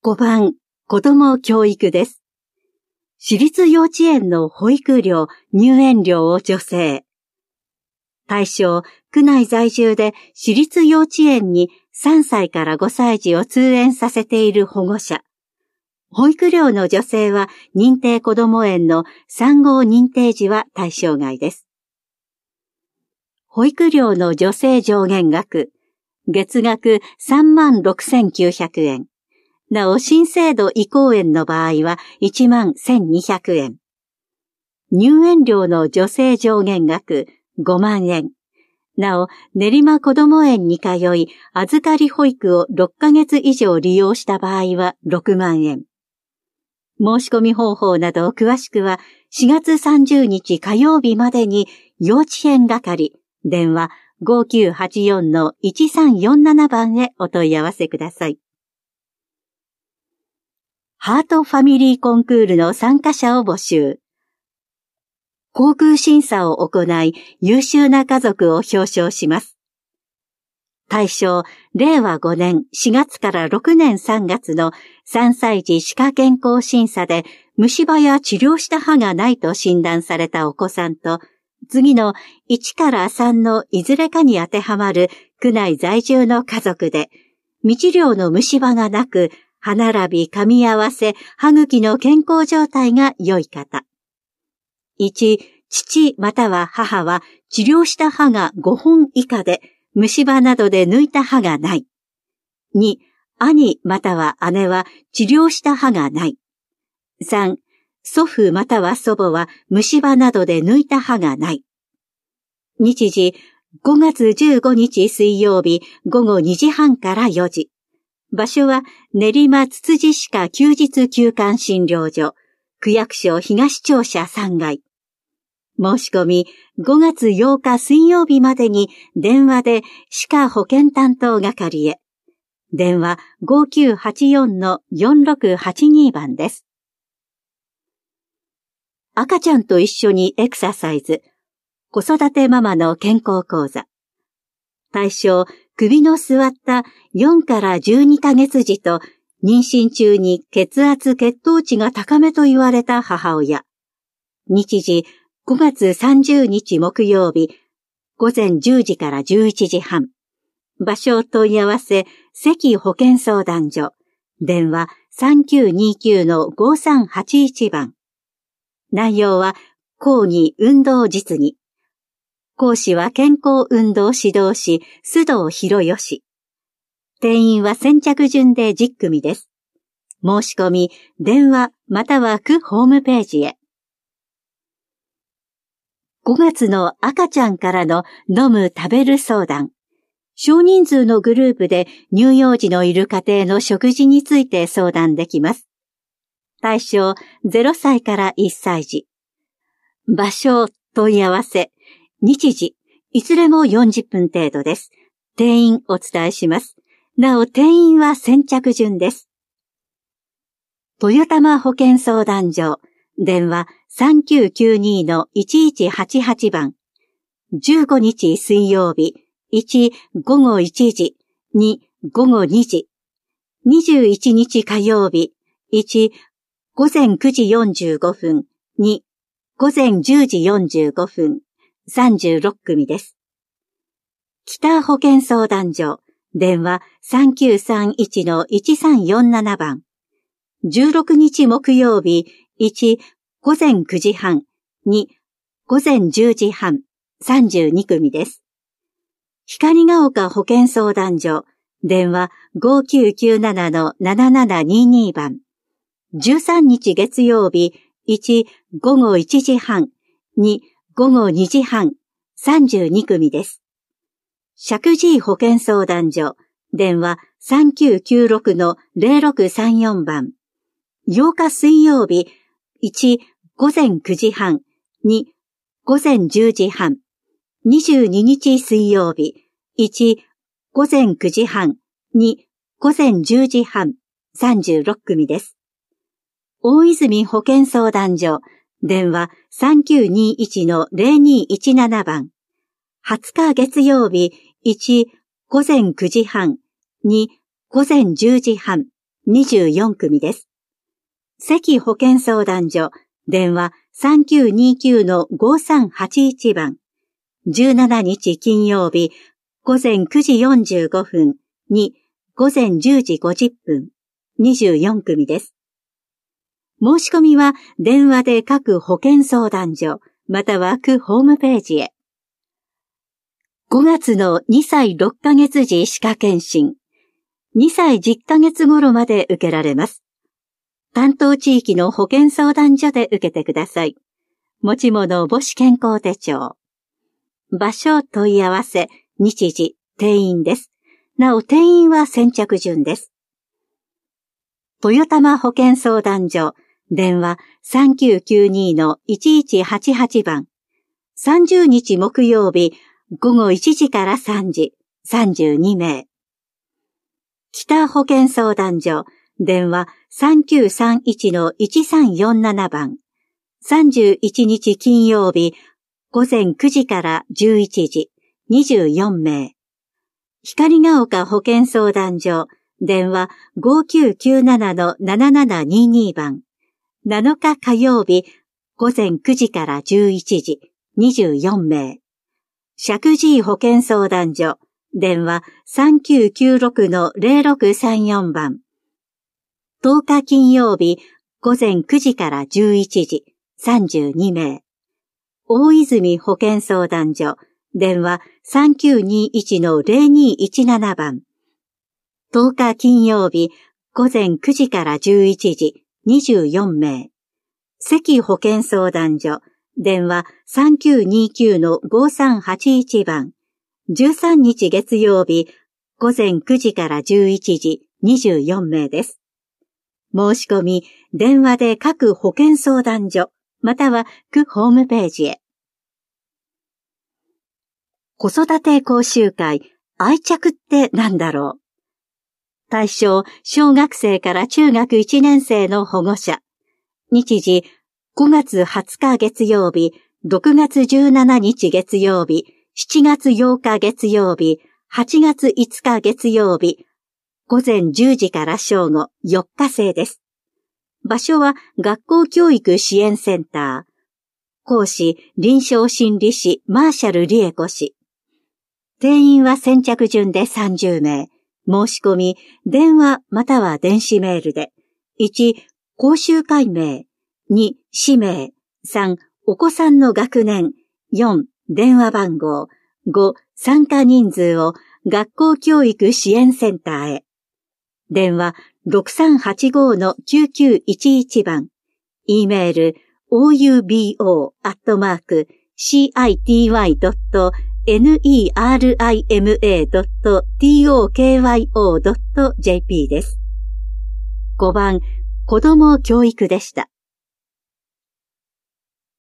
5番、子ども教育です。私立幼稚園の保育料、入園料を助成。対象、区内在住で私立幼稚園に3歳から5歳児を通園させている保護者。保育料の助成は認定こども園の3号認定時は対象外です。保育料の助成上限額、月額36,900円。なお、新制度移行園の場合は11,200円。入園料の助成上限額5万円。なお、練馬こども園に通い、預かり保育を6ヶ月以上利用した場合は6万円。申し込み方法など詳しくは4月30日火曜日までに幼稚園係、電話 5984-1347 番へお問い合わせください。ハートファミリーコンクールの参加者を募集。航空審査を行い、優秀な家族を表彰します。対象、令和5年4月から6年3月の3歳児歯科健康審査で虫歯や治療した歯がないと診断されたお子さんと、次の1から3のいずれかに当てはまる区内在住の家族で、未治療の虫歯がなく、歯並び、噛み合わせ、歯茎の健康状態が良い方。1、父または母は治療した歯が5本以下で、虫歯などで抜いた歯がない。2、兄または姉は治療した歯がない。3、祖父または祖母は虫歯などで抜いた歯がない。日時、5月15日水曜日午後2時半から4時。場所は練馬つつじ歯科休日休館診療所、区役所東庁舎3階。申し込み5月8日水曜日までに電話で歯科保健担当係へ。電話 5984-4682 番です。赤ちゃんと一緒にエクササイズ。子育てママの健康講座。対象、首の座った4から12ヶ月児と妊娠中に血圧血糖値が高めと言われた母親。日時5月30日木曜日午前10時から11時半。場所問い合わせ関保健相談所。電話 3929-5381 番。内容は講義運動実技。講師は健康運動指導士須藤博義。定員は先着順で10組です。申し込み、電話または区ホームページへ。5月の赤ちゃんからの飲む食べる相談。少人数のグループで乳幼児のいる家庭の食事について相談できます。対象0歳から1歳児。場所問い合わせ。日時、いずれも40分程度です。定員お伝えします。なお、定員は先着順です。豊玉保健相談所、電話 3992-1188 番。15日水曜日、1午後1時、2午後2時。21日火曜日、1午前9時45分、2午前10時45分。36組です。北保健相談所、電話 3931-1347 番。16日木曜日、1午前9時半、2午前10時半、32組です。光が丘保健相談所、電話 5997-7722 番。13日月曜日、1午後1時半、2午後2時半、32組です。石神井保健相談所、電話 3996-0634 番。8日水曜日、1午前9時半、2午前10時半。22日水曜日、1午前9時半、2午前10時半、36組です。大泉保健相談所、電話 3921-0217 番。20日月曜日、1午前9時半、2午前10時半、 24組です。関保健相談所、電話3929-5381番。17日金曜日、午前9時45分に午前10時50分、24組です。申し込みは電話で各保健相談所、または区ホームページへ。5月の2歳6ヶ月時歯科検診、2歳10ヶ月頃まで受けられます。担当地域の保健相談所で受けてください。持ち物母子健康手帳。場所問い合わせ、日時、定員です。なお定員は先着順です。豊玉保健相談所、電話3992-1188番。30日木曜日、午後1時から3時、32名。北保健相談所、電話3931-1347番。31日金曜日、午前9時から11時、24名。光が丘保健相談所、電話5997-7722番。7日火曜日、午前9時から11時、24名。石神井保健相談所、電話3996-0634番。10日金曜日、午前9時から11時、32名。大泉保健相談所、電話3921-0217番。10日金曜日、午前9時から11時、24名。関保健相談所、電話3929-5381番。13日月曜日、午前9時から11時、24名です。申し込み、電話で各保健相談所、または区ホームページへ。子育て講習会、愛着って何だろう。対象、小学生から中学1年生の保護者。日時、5月20日月曜日、6月17日月曜日、7月8日月曜日、8月5日月曜日、午前10時から正午、4日制です。場所は学校教育支援センター。講師、臨床心理士、マーシャル理恵子氏。定員は先着順で30名。申し込み、電話または電子メールで。1、講習会名。2、氏名。3、お子さんの学年。4、電話番号。5、参加人数を学校教育支援センターへ。電話6385-9911番。E メール oubo@city.nerima.tokyo.jp です。5番、子ども教育でした。